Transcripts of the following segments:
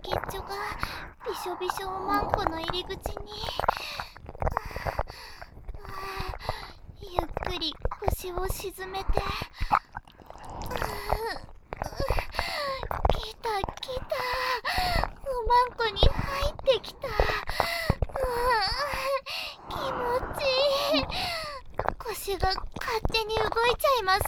っちょがびしょびしょおまんこの入り口に。ゆっくり腰を沈めて。来た来た、おまんこに入ってきた。気持ちいい。腰が勝手に動いちゃいます。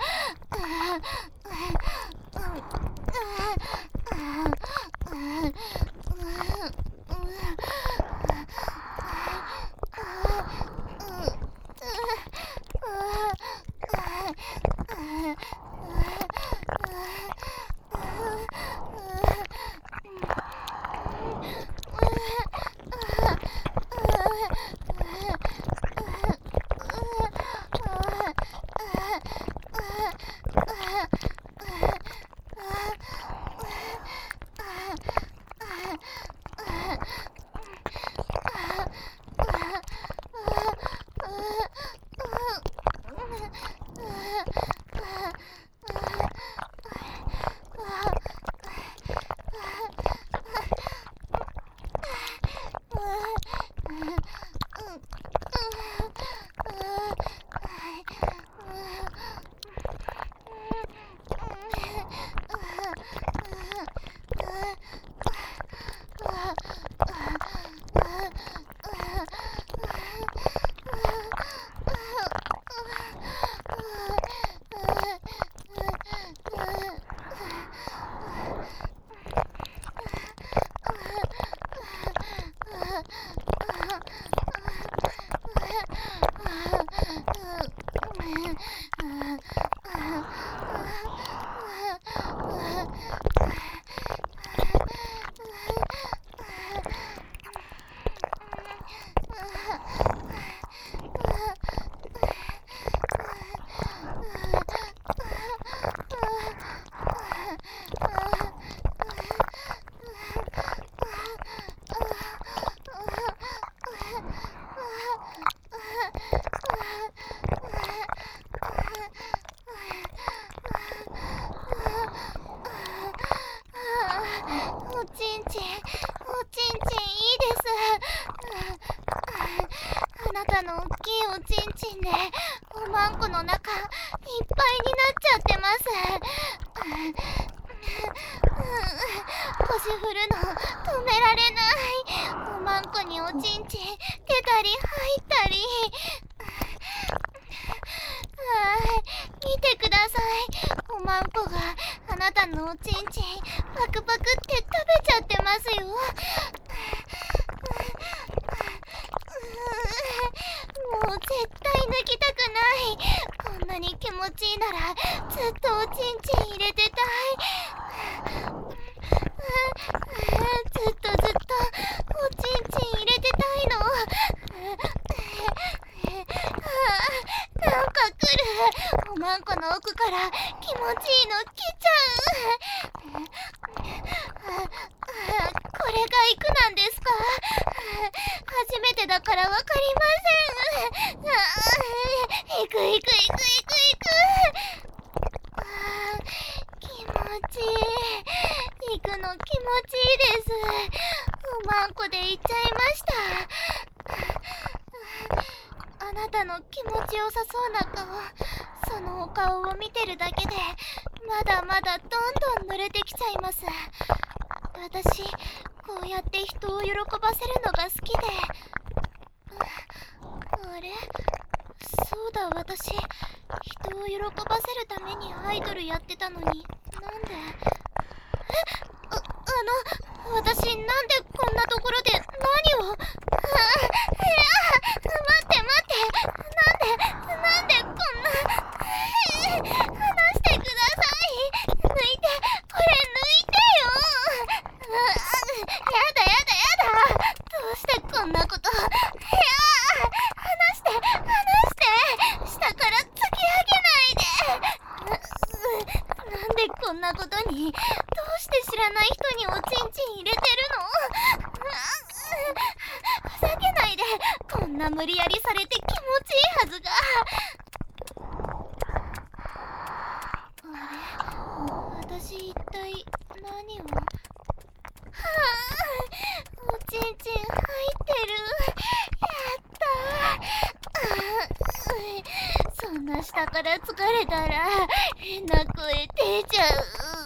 おちんちんいいです。あなたの大きいおちんちんでおまんこの中いっぱいになっちゃってます。腰振るの止められない。おまんこにおちんちん出たり入ったり。見てください。おまんこがあなたのおちんちんパクパクって食べちゃってますよ。もう絶対抜きたくない。こんなに気持ちいいならずっとおちんちん入れてたい。ずっとおちんちん入れてたいの。なんか来る。おまんこの奥から気持ちいいの来ちゃう。これが行くなんですか？初めてだからわかりません。行く。気持ちいい。行くの気持ちいいです。おまんこで行っちゃいました。あなたの気持ちよさそうな顔、そのお顔を見てるだけでまだまだどんどん濡れてきちゃいます。私、こうやって人を喜ばせるのが好きで。あれ？そうだ、私、人を喜ばせるためにアイドルやってたのに、なんで？私、なんでこんなところで何を？待って。なんでこんな。離してください。抜いて、これ抜いてよ。やだ。どうしてこんなこと。離して。下から突き上げないで。なんでこんなことに。どうして知らない人におちんちん入れてるの？ が下から疲れたら変な声出ちゃう。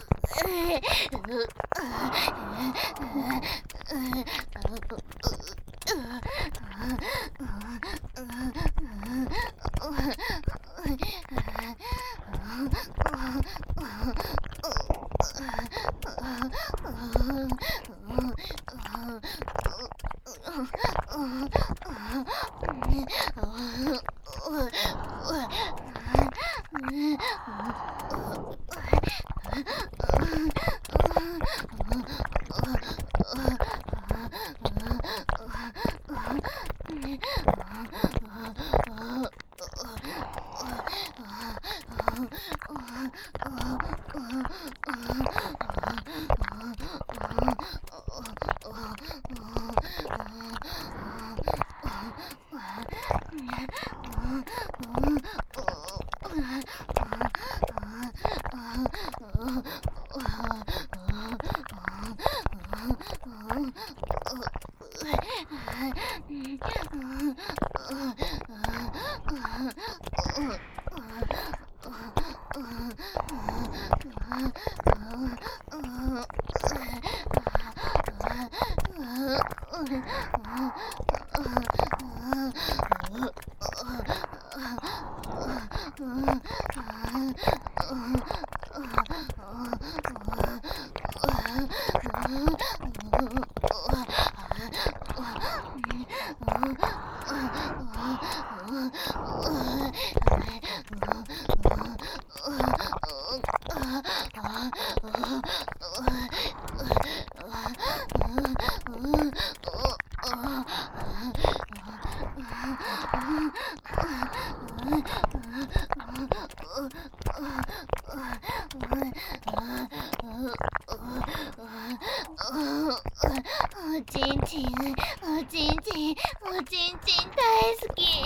おちんちん、おちんちん、おちんちん大好き。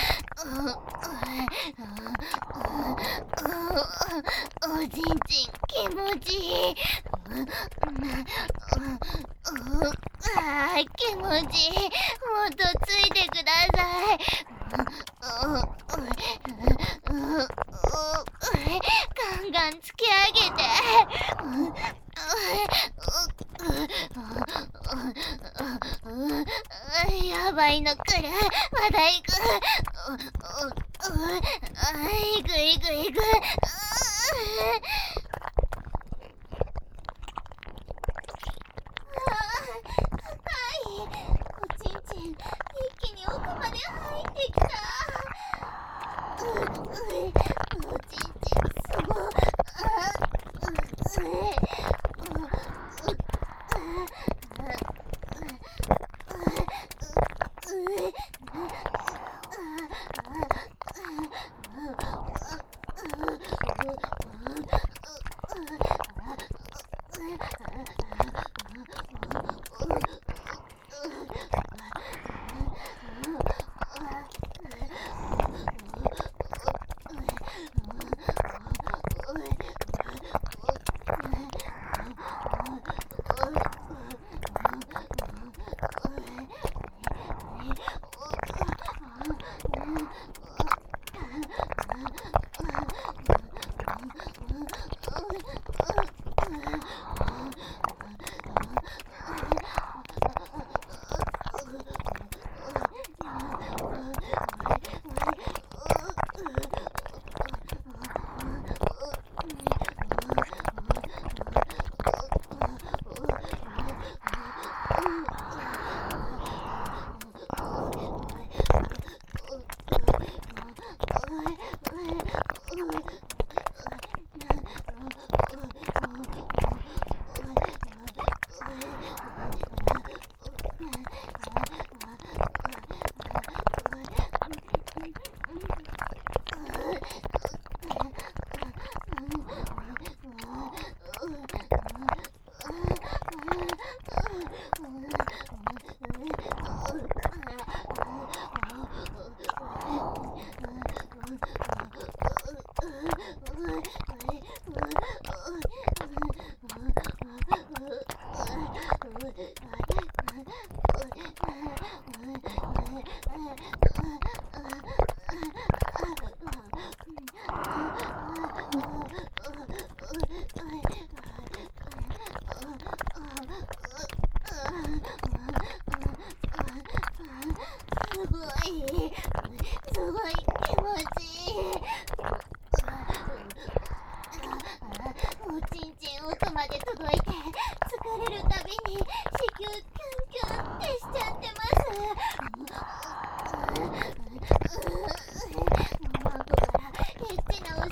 おちんちん気持ちいい。気持ちいい。もっとついてください。ガンガン突き上げて。やばいの来る。まだ行く。行く行く行く。高い。おちんちん一気に奥まで入ってきた。おちんちんすごい。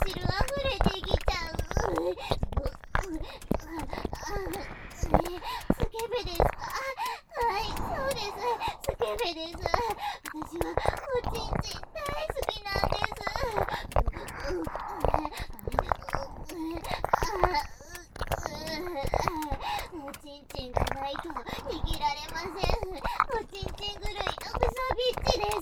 汁あふれてきちゃう。スケベですか？はい、そうです。スケベです。私はおちんちん大好きなんです。おちんちんがないと生きられません。おちんちん狂いのクソビッチです。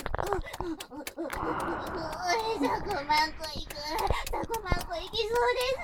そうです。